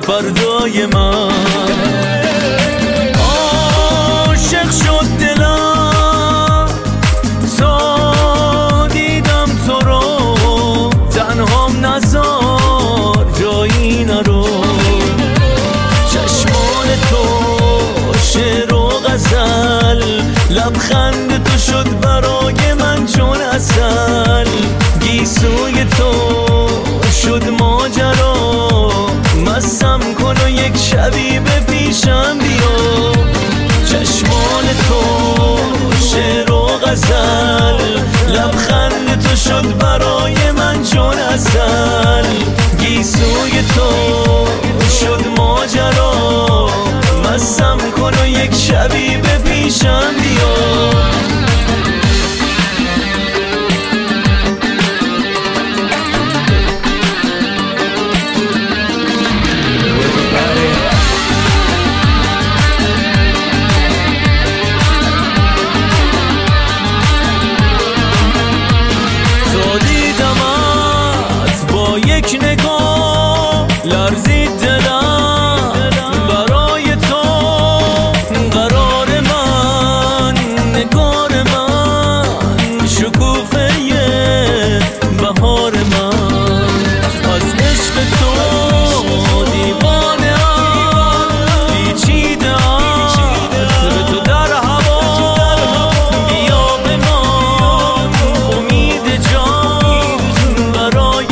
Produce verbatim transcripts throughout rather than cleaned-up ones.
فردای من. عاشق شد دلم تا دیدم تو رو، تنهام نذار جایی نرو. چشمان تو شعر و غزل، لبخند تو شد برای من چون عسل. گیسوی تو شد ماجرا، مستم کن و یک شبی به پیشم بیا. چشمان تو شعر و غزل، لبخند تو شد برای من چون عسل. گیسوی تو شد ماجرا، مستم کن و یک شبی به پیشم بیا. یک نگاه لرزید دلم، برای تو قرار من، نگار من، شکوفه بهار من. از عشق تو دیوانه ام، پیچیده ام به تو در هوا. بیا به من امید جان، برای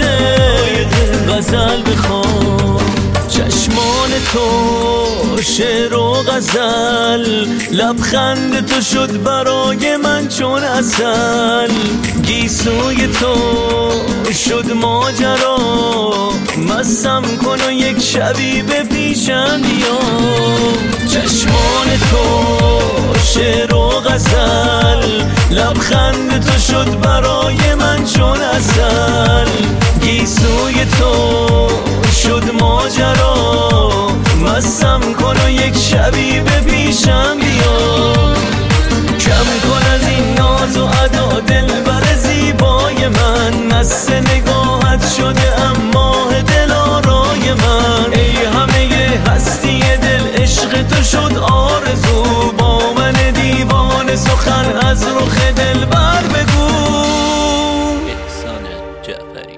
غزل بخوان. چشمان تو شعر و غزل، لبخند تو شد برای من چون عسل. گیسوی تو شد ماجرا، مستم کن و یک شبی به پیشم بیا. چشمان تو شعر و غزل، لبخند تو شد برای من چون عسل. گیسوی تو شد ماجرا، مستم کن و یک شبی به پیشم بیا. کم کن از این ناز و ادا دلبر زیبای من، مست نگاهت شده ام ماه دل آرای من. ای همه هستی دل، عشق تو شد آرزو، با من دیوانه سخن از رخ دلبر بگو. احسان جعفری.